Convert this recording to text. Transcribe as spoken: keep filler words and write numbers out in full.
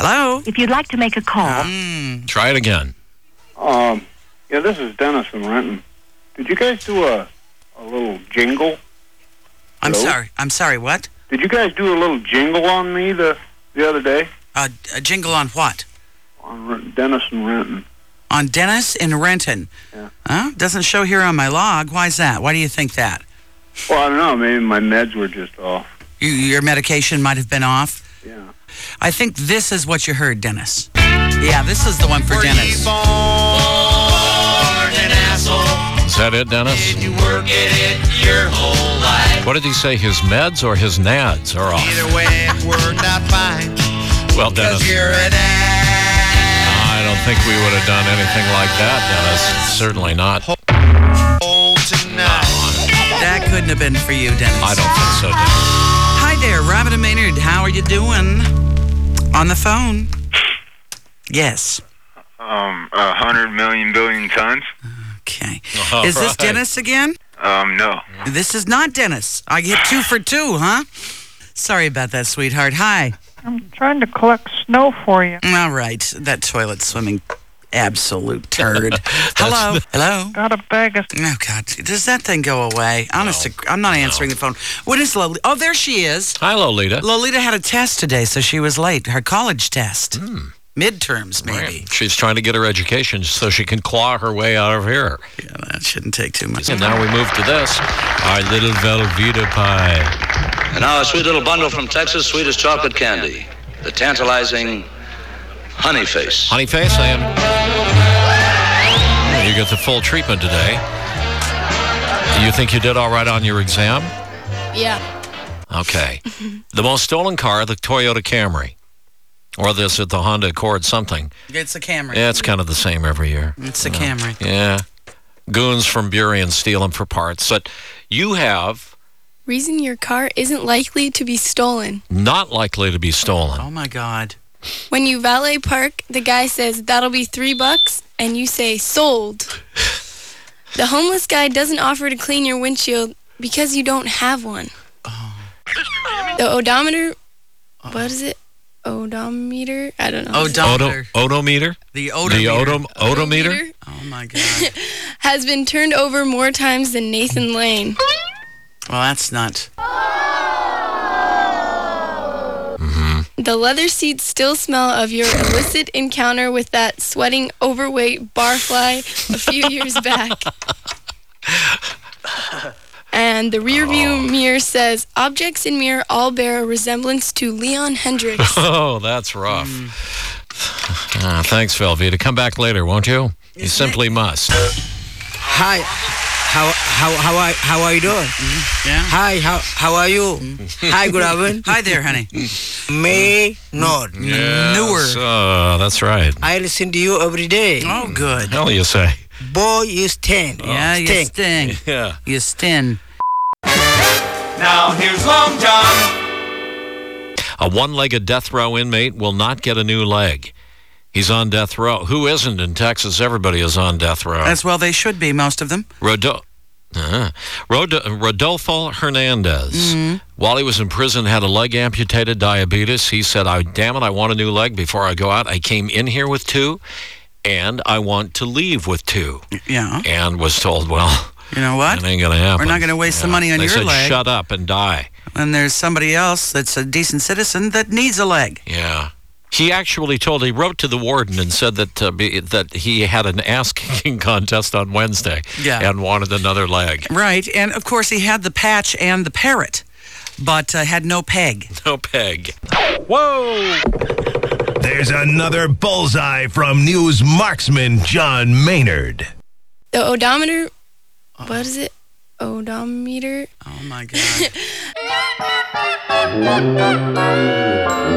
Hello? If you'd like to make a call. Mm. Try it again. Um, yeah, this is Dennis in Renton. Did you guys do a, a little jingle? I'm Hello? sorry. I'm sorry, what? Did you guys do a little jingle on me the, the other day? Uh, a jingle on what? On Re- Dennis in Renton. On Dennis in Renton? Yeah. Huh? Doesn't show here on my log. Why is that? Why do you think that? Well, I don't know. Maybe my meds were just off. You, your medication might have been off? Yeah. I think this is what you heard, Dennis. Yeah, this is the one for Dennis. Is that it, Dennis? Did you work at it your whole life? What did he say? His meds or his nads are off? Either way, it worked out fine. Well, Dennis, Cause you're an ass. I don't think we would have done anything like that, Dennis. Certainly not. Old tonight. That couldn't have been for you, Dennis. I don't think so, Dennis. Hi there, Robin and Maynard. How are you doing? On the phone? Yes. Um, a hundred million billion tons? Okay. All is this right. Dennis again? Um, no. This is not Dennis. I get two for two, huh? Sorry about that, sweetheart. Hi. I'm trying to collect snow for you. All right. That toilet swimming absolute turd. Hello? Hello? Got a bag of... Oh, God. Does that thing go away? Honest, to, I'm not answering the phone. What is Lolita? Oh, there she is. Hi, Lolita. Lolita had a test today, so she was late. Her college test. Midterms, maybe. Right. She's trying to get her education so she can claw her way out of here. Yeah, that shouldn't take too much. And now we move to this. Our little Velveeta pie. And now a sweet little bundle from Texas, sweet as chocolate candy. The tantalizing Honey Face. Honey Face, I am. You get the full treatment today. You think you did all right on your exam? Yeah. Okay. The most stolen car, the Toyota Camry. Or this at the Honda Accord something. It's a Camry. Yeah, it's kind of the same every year. It's a Camry. Yeah. Goons from Burien steal them for parts. But you have... Reason your car isn't likely to be stolen. Not likely to be stolen. Oh, my God. When you valet park, the guy says, that'll be three bucks, and you say, sold. The homeless guy doesn't offer to clean your windshield because you don't have one. Oh. The odometer, what is it? Odometer? I don't know. Odometer. Odo- odometer? The odometer. The odom- odometer? Odometer Oh, my God. has been turned over more times than Nathan Lane. Well, that's not... The leather seats still smell of your illicit encounter with that sweating, overweight barfly a few years back. And the rearview oh. mirror says, objects in mirror all bear a resemblance to Leon Hendricks. Oh, that's rough. Mm. Ah, thanks, Velveeta. Come back later, won't you? You Isn't simply it? must. Hi. How how how are how are you doing? Mm-hmm. Yeah. Hi, how how are you? Mm-hmm. Hi, good afternoon. Hi there, honey. May not. Yes, Newer. Uh, that's right. I listen to you every day. Oh, good. Hell, you say. Boy, you sting. Yeah, oh, you sting. sting. Yeah. You sting. Now here's Long John. A one-legged death row inmate will not get a new leg. He's on death row. Who isn't in Texas? Everybody is on death row. As well they should be, most of them. Rodo- uh, Rod- Rodolfo Hernandez, mm-hmm. while he was in prison, had a leg amputated, diabetes. He said, "I damn it, I want a new leg before I go out. I came in here with two, and I want to leave with two." Yeah. And was told, well, you know what? It ain't going to happen. We're not going to waste yeah. the money on they your said, leg. Shut up and die. And there's somebody else that's a decent citizen that needs a leg. Yeah. He actually told, he wrote to the warden and said that uh, be, that he had an ass-kicking contest on Wednesday yeah. and wanted another leg. Right, and of course he had the patch and the parrot, but uh, had no peg. No peg. Whoa! There's another bullseye from news marksman John Maynard. The odometer, what is it? Odometer? Oh, my God.